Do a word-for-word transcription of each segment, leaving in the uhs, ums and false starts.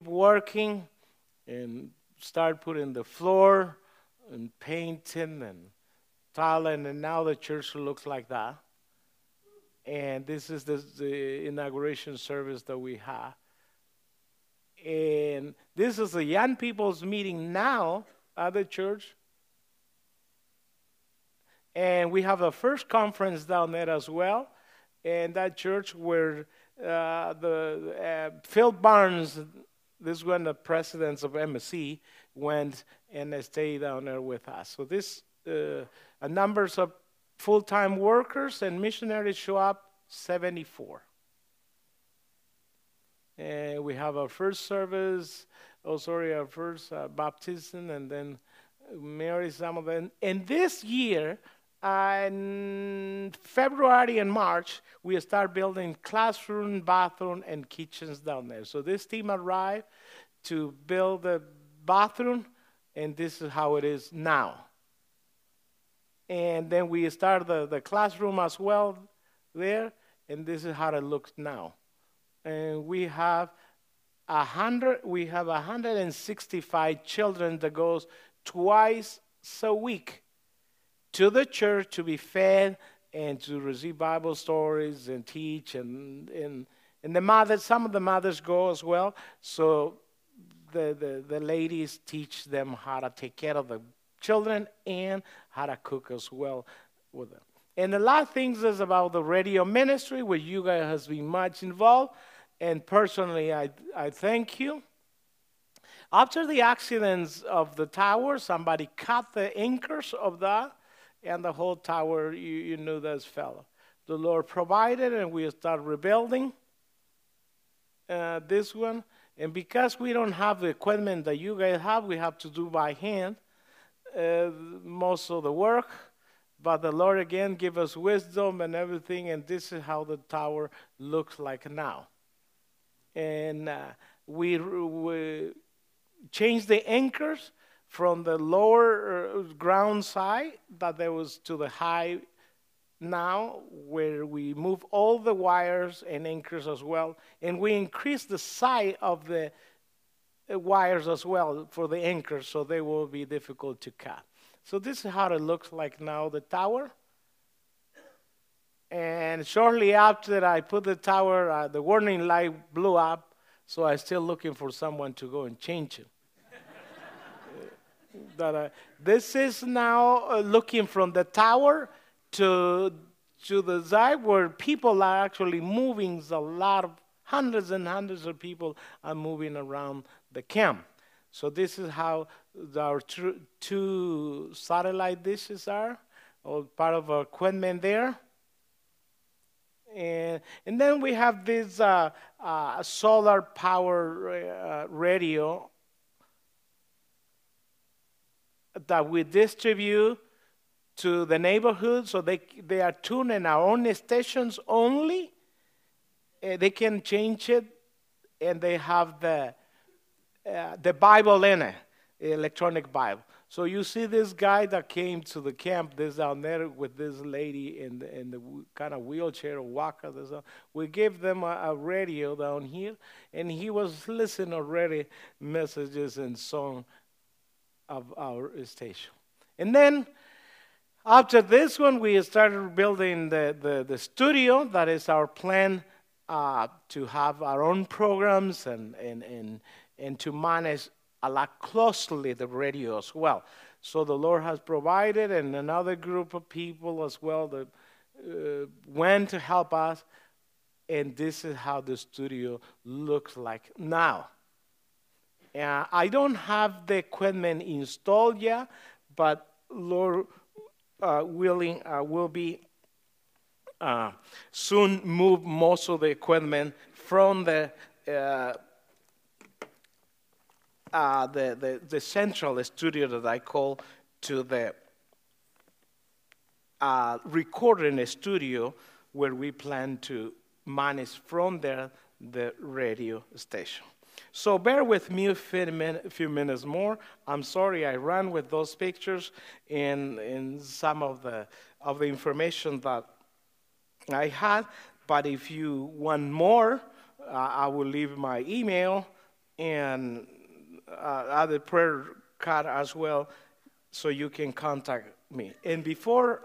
working and start putting the floor and painting and tiling, and now the church looks like that. And this is the, the inauguration service that we have. And this is the young people's meeting now at the church. And we have a first conference down there as well. And that church where uh, the uh, Phil Barnes, this one of the presidents of M S C, went and stayed down there with us. So this uh, a numbers of full-time workers and missionaries show up, seventy-four. And we have our first service, oh sorry, our first uh, baptism, and then Mary, some of them. And this year, uh, in February and March, we start building classroom, bathroom, and kitchens down there. So this team arrived to build the bathroom, and this is how it is now. And then we start the, the classroom as well there, and this is how it looks now. And we have a hundred. We have one hundred sixty-five children that goes twice a week to the church to be fed and to receive Bible stories and teach, and and and the mothers. Some of the mothers go as well. So the the, the ladies teach them how to take care of the children and how to cook as well with them. And a lot of things is about the radio ministry, where you guys has been much involved. And personally, I I thank you. After the accidents of the tower, somebody cut the anchors of that, and the whole tower, you, you knew this fell. The Lord provided, and we start rebuilding uh, this one. And because we don't have the equipment that you guys have, we have to do by hand uh, most of the work. But the Lord, again, give us wisdom and everything, and this is how the tower looks like now. And uh, we, we changed the anchors from the lower uh, ground side that there was to the high now, where we move all the wires and anchors as well. And we increase the size of the uh, wires as well for the anchors, so they will be difficult to cut. So this is how it looks like now, the tower. And shortly after I put the tower, uh, the warning light blew up, so I'm still looking for someone to go and change it. that, uh, this is now uh, looking from the tower to, to the side where people are actually moving. A lot of hundreds and hundreds of people are moving around the camp. So this is how our tr- two satellite dishes are, all part of our equipment there. And, and then we have this uh, uh, solar power uh, radio that we distribute to the neighborhood, so they they are tuned in our own stations only. Uh, they can change it, and they have the uh, the Bible in it, electronic Bible. So you see this guy that came to the camp, this down there with this lady in the, in the kind of wheelchair or walker. This, uh, we gave them a, a radio down here, and he was listening already messages and song of our station. And then after this one, we started building the, the, the studio. That is our plan uh, to have our own programs and, and, and, and to manage a lot closely the radio as well. So the Lord has provided, and another group of people as well that uh, went to help us, and this is how the studio looks like now. Uh, I don't have the equipment installed yet, but Lord uh, willing, uh, will be uh, soon move most of the equipment from the uh, Uh, the, the, the central studio that I call to the uh, recording studio, where we plan to manage from there the radio station. So bear with me a few, min- a few minutes more. I'm sorry I ran with those pictures and, and some of the, of the information that I had, but if you want more, uh, I will leave my email. and uh, other prayer card as well, so you can contact me. And before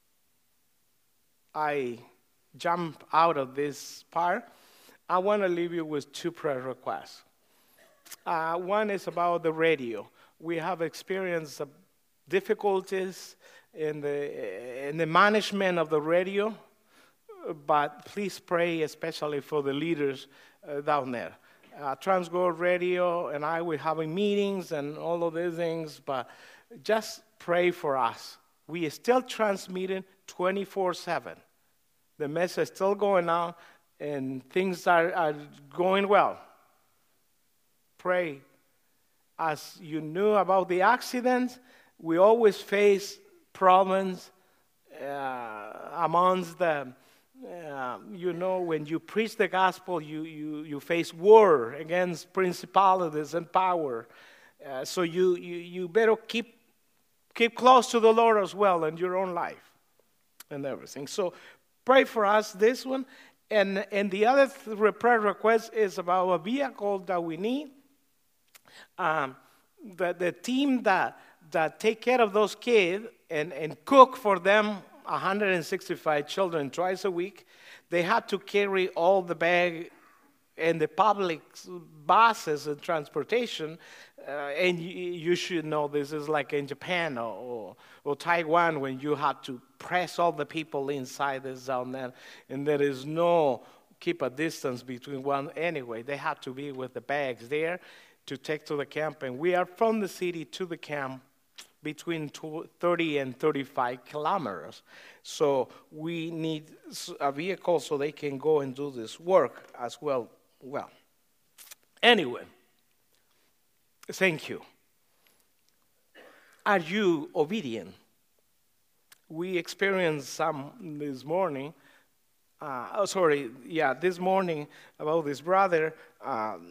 I jump out of this part, I want to leave you with two prayer requests. Uh, one is about the radio. We have experienced uh, difficulties in the in the management of the radio, but please pray especially for the leaders uh, down there. Uh, Transworld Radio and I, we're having meetings and all of these things, but just pray for us. We are still transmitting twenty-four seven. The message is still going out, and things are, are going well. Pray. As you knew about the accidents, we always face problems uh, amongst the, uh, you know, when you preach the gospel, you, you, you face war against principalities and power. Uh, so you, you, you better keep, keep close to the Lord as well in your own life and everything. So pray for us, this one. And, and the other th- prayer request is about a vehicle that we need. Um, the, the team that, that take care of those kids and, and cook for them, one hundred sixty-five children twice a week, they had to carry all the bag and the public buses and transportation. Uh, and you, you should know this is like in Japan or, or, or Taiwan when you have to press all the people inside this down there. And there is no keep a distance between one. Anyway, they had to be with the bags there to take to the camp. And we are from the city to the camp between thirty and thirty-five kilometers. So we need a vehicle so they can go and do this work as well. Well, anyway, thank you. Are you obedient? We experienced some this morning. Uh, oh, sorry, yeah, this morning about this brother um,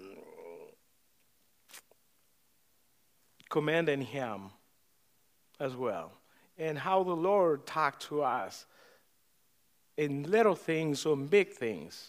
commending him as well, and how the Lord talked to us in little things or big things.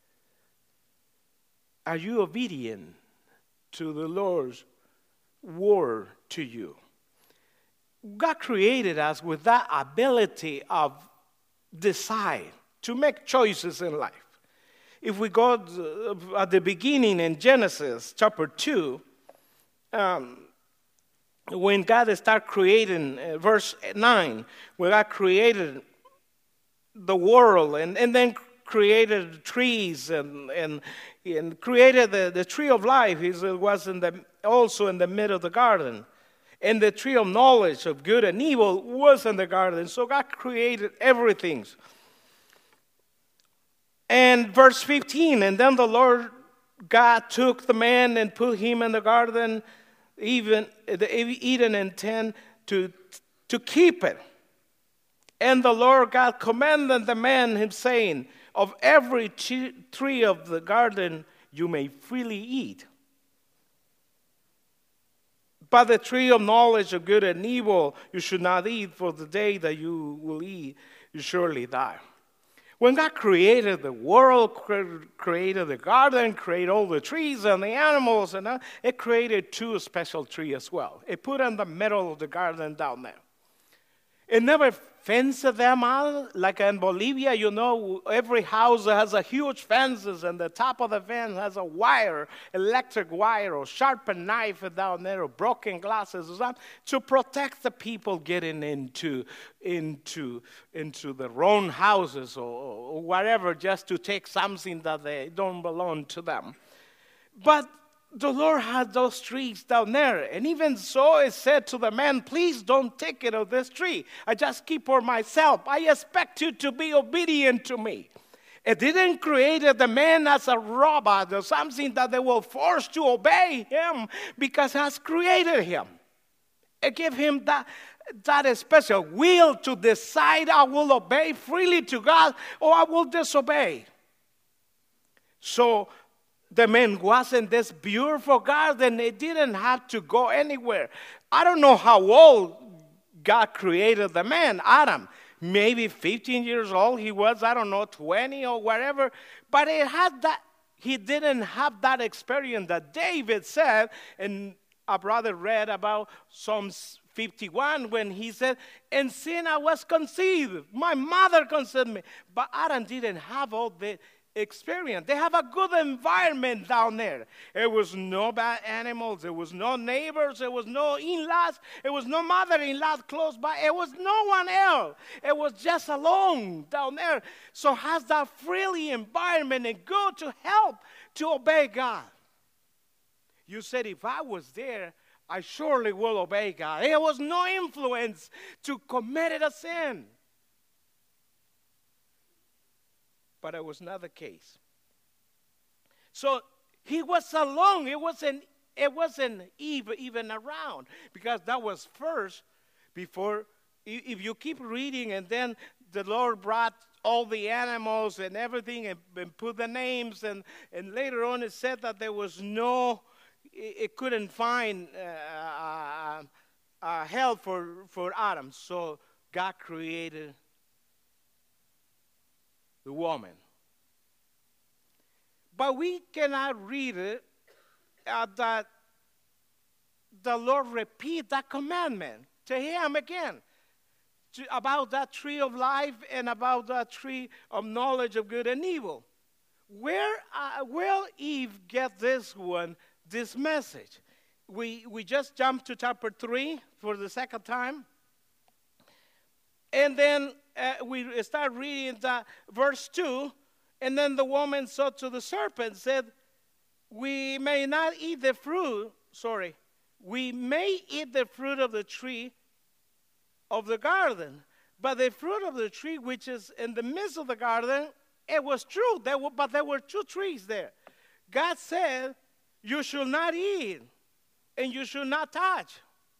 Are you obedient to the Lord's word to you? God created us with that ability of decide, to make choices in life. If we go at the beginning in Genesis chapter two, um, when God started creating, uh, verse nine, when God created the world and, and then created trees and, and, and created the, the tree of life, it was in the, also in the middle of the garden. And the tree of knowledge of good and evil was in the garden. So God created everything. And verse fifteen, and then the Lord God took the man and put him in the garden, even the Eden intent to, to keep it. And the Lord God commanded the man, him saying, of every tree of the garden you may freely eat. But the tree of knowledge of good and evil you should not eat, for the day that you will eat, you surely die. When God created the world, created the garden, created all the trees and the animals, and it created two special trees as well. It put in the middle of the garden down there. It never fenced them out. Like in Bolivia, you know, every house has a huge fences, and the top of the fence has a wire, electric wire, or sharpened knife down there, or broken glasses, or something, to protect the people getting into into into their own houses or, or whatever, just to take something that they don't belong to them. But the Lord had those trees down there. And even so, it said to the man, please don't take it of this tree. I just keep for myself. I expect you to be obedient to me. It didn't create the man as a robot or something that they will force to obey him, because it has created him. It gave him that, that special will to decide, I will obey freely to God or I will disobey. So the man was in this beautiful garden. It didn't have to go anywhere. I don't know how old God created the man, Adam. Maybe fifteen years old he was, I don't know, twenty or whatever. But it had that, he didn't have that experience that David said, and a brother read about Psalms fifty-one when he said, in sin I was conceived. My mother conceived me. But Adam didn't have all the experience. They have a good environment down there. There was no bad animals. There was no neighbors. There was no in-laws. There was no mother-in-law close by. It was no one else. It was just alone down there. So has that freely environment and good to help to obey God. You said, if I was there, I surely will obey God. There was no influence to commit a sin. But it was not the case. So he was alone. It wasn't, it wasn't Eve even around. Because that was first before, if you keep reading, and then the Lord brought all the animals and everything and, and put the names. And, and later on it said that there was no, it, it couldn't find uh, uh, uh, help for, for Adam. So God created the woman. But we cannot read it uh, that the Lord repeat that commandment to him again to, about that tree of life and about that tree of knowledge of good and evil. Where uh, will Eve get this one, this message? We, we just jumped to chapter three for the second time. And then uh, we start reading the verse two. And then the woman said to the serpent, said, we may not eat the fruit, sorry, we may eat the fruit of the tree of the garden. But the fruit of the tree which is in the midst of the garden, it was true, there were, but there were two trees there. God said, you should not eat and you should not touch.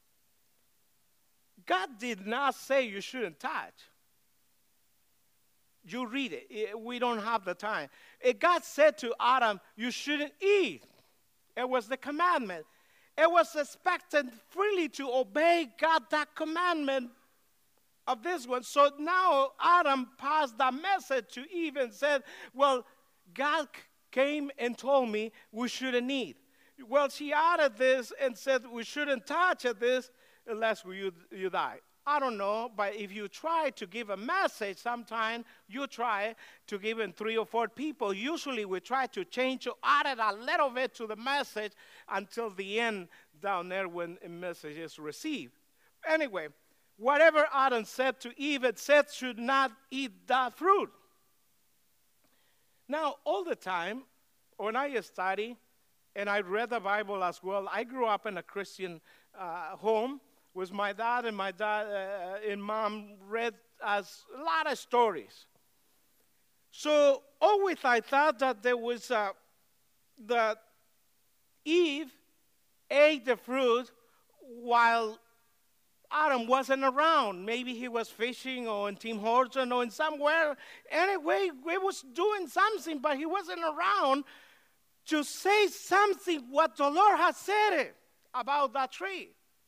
God did not say you shouldn't touch. You read it. We don't have the time. God said to Adam, you shouldn't eat. It was the commandment. It was expected freely to obey God, that commandment of this one. So now Adam passed that message to Eve and said, well, God came and told me we shouldn't eat. Well, she added this and said we shouldn't touch at this unless you, you die. I don't know, but if you try to give a message sometime, you try to give in three or four people. Usually we try to change or add a little bit to the message until the end down there when a message is received. Anyway, whatever Adam said to Eve, it said should not eat that fruit. Now, all the time, when I study, and I read the Bible as well, I grew up in a Christian uh, home, with my dad, and my dad uh, and mom read us a lot of stories. So always I thought that there was uh, that Eve ate the fruit while Adam wasn't around. Maybe he was fishing or in Tim Hortons or in somewhere. Anyway, he was doing something, but he wasn't around to say something what the Lord has said about that tree.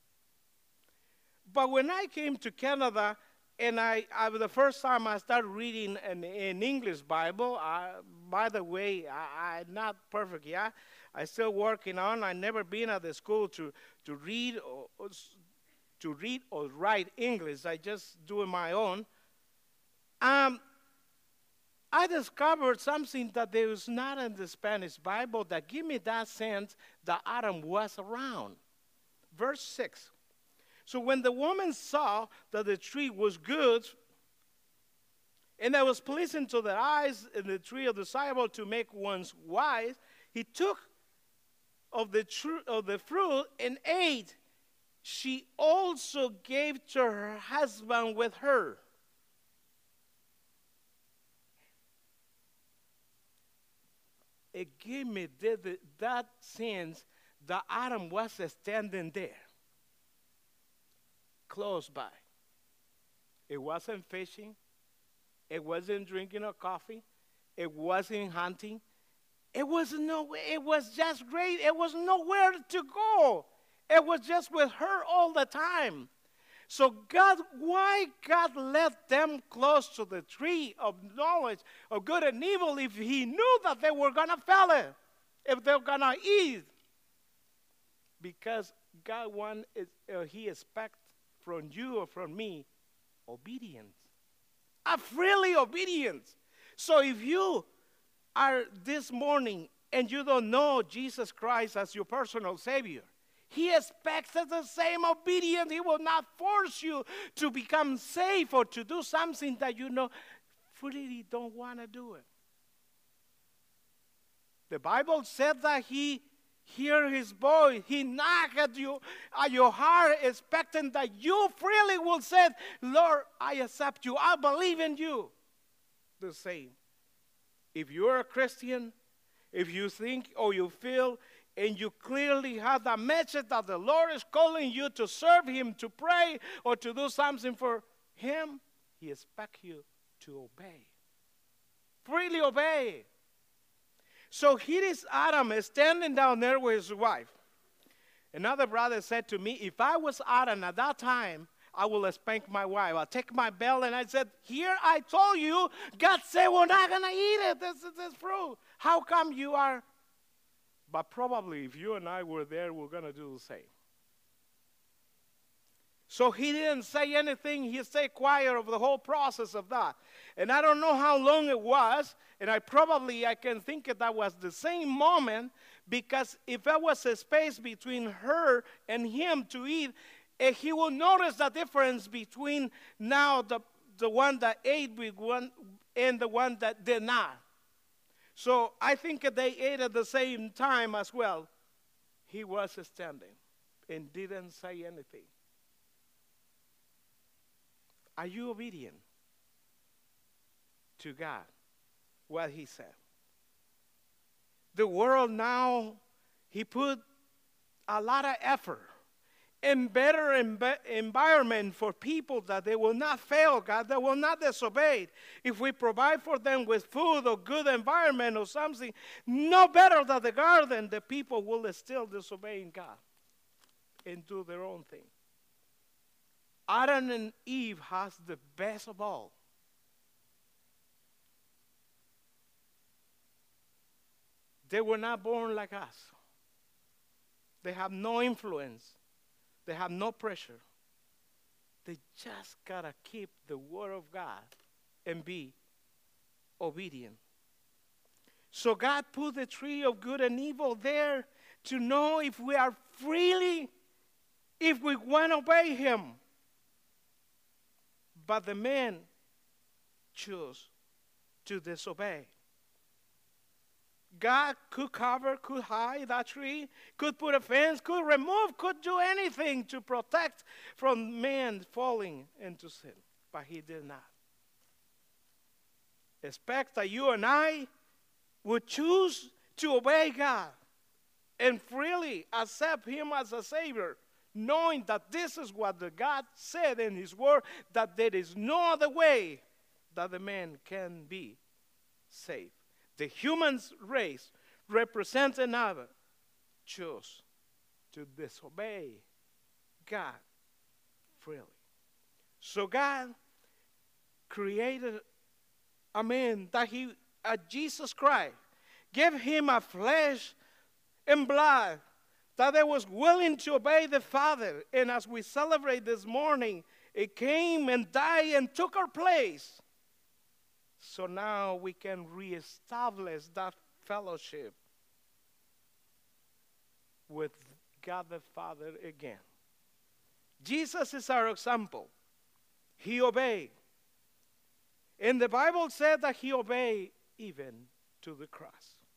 But when I came to Canada, and I, I the first time I started reading an, an English Bible, I, by the way, I, I'm not perfect, yeah? I'm still working on. I've never been at the school to, to read or, to read or write English. I just do it my own. Um, I discovered something that there was not in the Spanish Bible that gave me that sense that Adam was around. Verse six. So when the woman saw that the tree was good, and that was pleasing to the eyes, and the tree of desirable to make one's wise, he took of the, tr- of the fruit and ate. She also gave to her husband with her. It gave me that, that sense that Adam was standing there, close by. It wasn't fishing. It wasn't drinking a coffee. It wasn't hunting. It was no. It was just great. It was nowhere to go. It was just with her all the time. So God, why God let them close to the tree of knowledge of good and evil if he knew that they were going to fail it, if they were going to eat? Because God want, uh, he expects from you or from me obedience. A freely obedience. So if you are this morning and you don't know Jesus Christ as your personal Savior, he expects the same obedience. He will not force you to become safe or to do something that you know freely don't want to do it. The Bible said that he hear his voice. He knock at you, at your heart, expecting that you freely will say, Lord, I accept you. I believe in you. The same. If you're a Christian, if you think or you feel and you clearly have the message that the Lord is calling you to serve him, to pray, or to do something for him, he expects you to obey. Freely obey. So here is Adam standing down there with his wife. Another brother said to me, if I was Adam at that time, I will spank my wife. I'll take my belt and I said, here I told you, God said we're not going to eat it. This is this fruit. How come you are? But probably if you and I were there, we're going to do the same. So he didn't say anything. He stayed quiet over the whole process of that. And I don't know how long it was. And I probably, I can think that was the same moment. Because if there was a space between her and him to eat, eh, he will notice the difference between now the, the one that ate with one and the one that did not. So I think they ate at the same time as well. He was standing and didn't say anything. Are you obedient to God, what he said? The world now, he put a lot of effort in better env- environment for people that they will not fail God, they will not disobey. If we provide for them with food or good environment or something, no better than the garden, the people will still disobey God and do their own thing. Adam and Eve has the best of all. They were not born like us. They have no influence. They have no pressure. They just got to keep the word of God and be obedient. So God put the tree of good and evil there to know if we are freely, if we want to obey him. But the man chose to disobey. God could cover, could hide that tree, could put a fence, could remove, could do anything to protect from man falling into sin. But he did not. Expect that you and I would choose to obey God and freely accept him as a Savior, knowing that this is what the God said in his word, that there is no other way that the man can be saved. The human race represents another, chose to disobey God freely. So God created a man that he, uh, Jesus Christ, gave him a flesh and blood, that they was willing to obey the Father. And as we celebrate this morning, it came and died and took our place. So now we can reestablish that fellowship with God the Father again. Jesus is our example. He obeyed. And the Bible said that he obeyed even to the cross.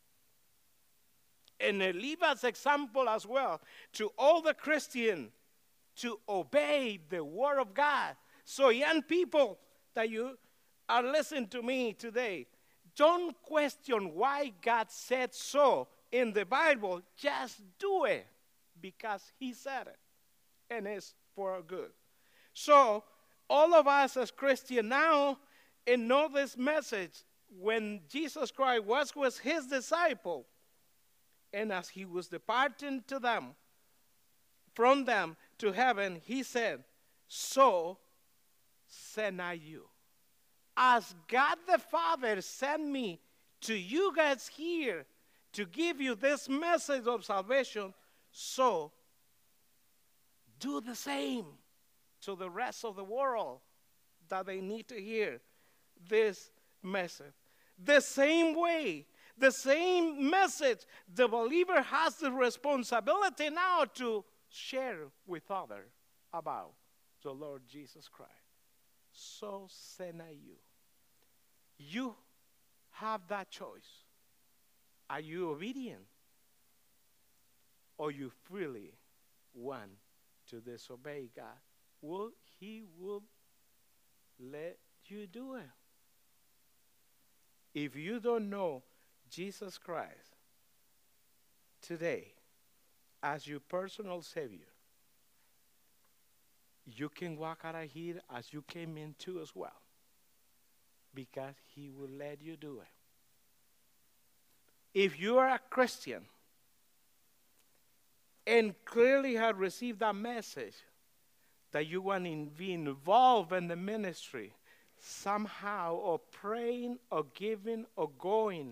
And it leaves us example as well to all the Christians to obey the word of God. So young people that you are listening to me today, don't question why God said so in the Bible. Just do it because he said it. And it's for our good. So all of us as Christians now and know this message, when Jesus Christ was with his disciples, and as he was departing to them, from them to heaven, he said, so send I you. As God the Father sent me to you guys here to give you this message of salvation, so do the same to the rest of the world that they need to hear this message. The same way, the same message, the believer has the responsibility now to share with others about the Lord Jesus Christ. So send I you. You have that choice. Are you obedient? Or you freely want to disobey God? Will He will let you do it. If you don't know Jesus Christ today as your personal Savior, you can walk out of here as you came into as well, because He will let you do it. If you are a Christian and clearly have received that message that you want to be involved in the ministry somehow, or praying or giving or going,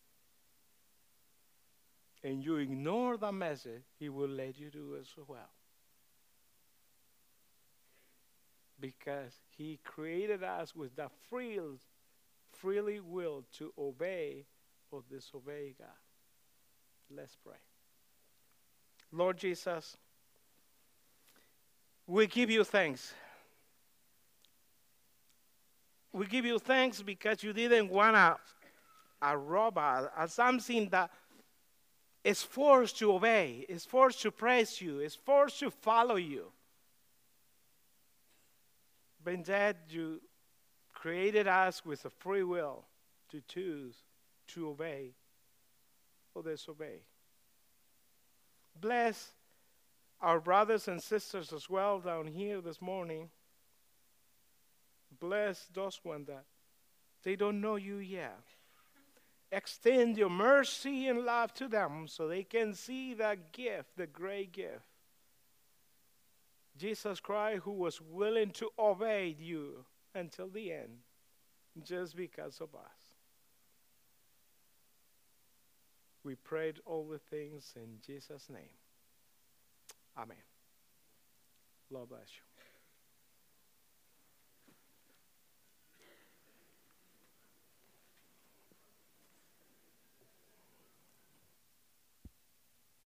and you ignore the message, He will let you do it as well. Because He created us with the free, freely will to obey or disobey God. Let's pray. Lord Jesus, we give you thanks. We give you thanks because you didn't want a, a robot, or something that is forced to obey, is forced to praise you, is forced to follow you. But instead, you created us with a free will to choose to obey or disobey. Bless our brothers and sisters as well down here this morning. Bless those ones that they don't know you yet. Extend your mercy and love to them so they can see that gift, the great gift. Jesus Christ, who was willing to obey you until the end, just because of us. We prayed all the things in Jesus' name. Amen. Lord bless you.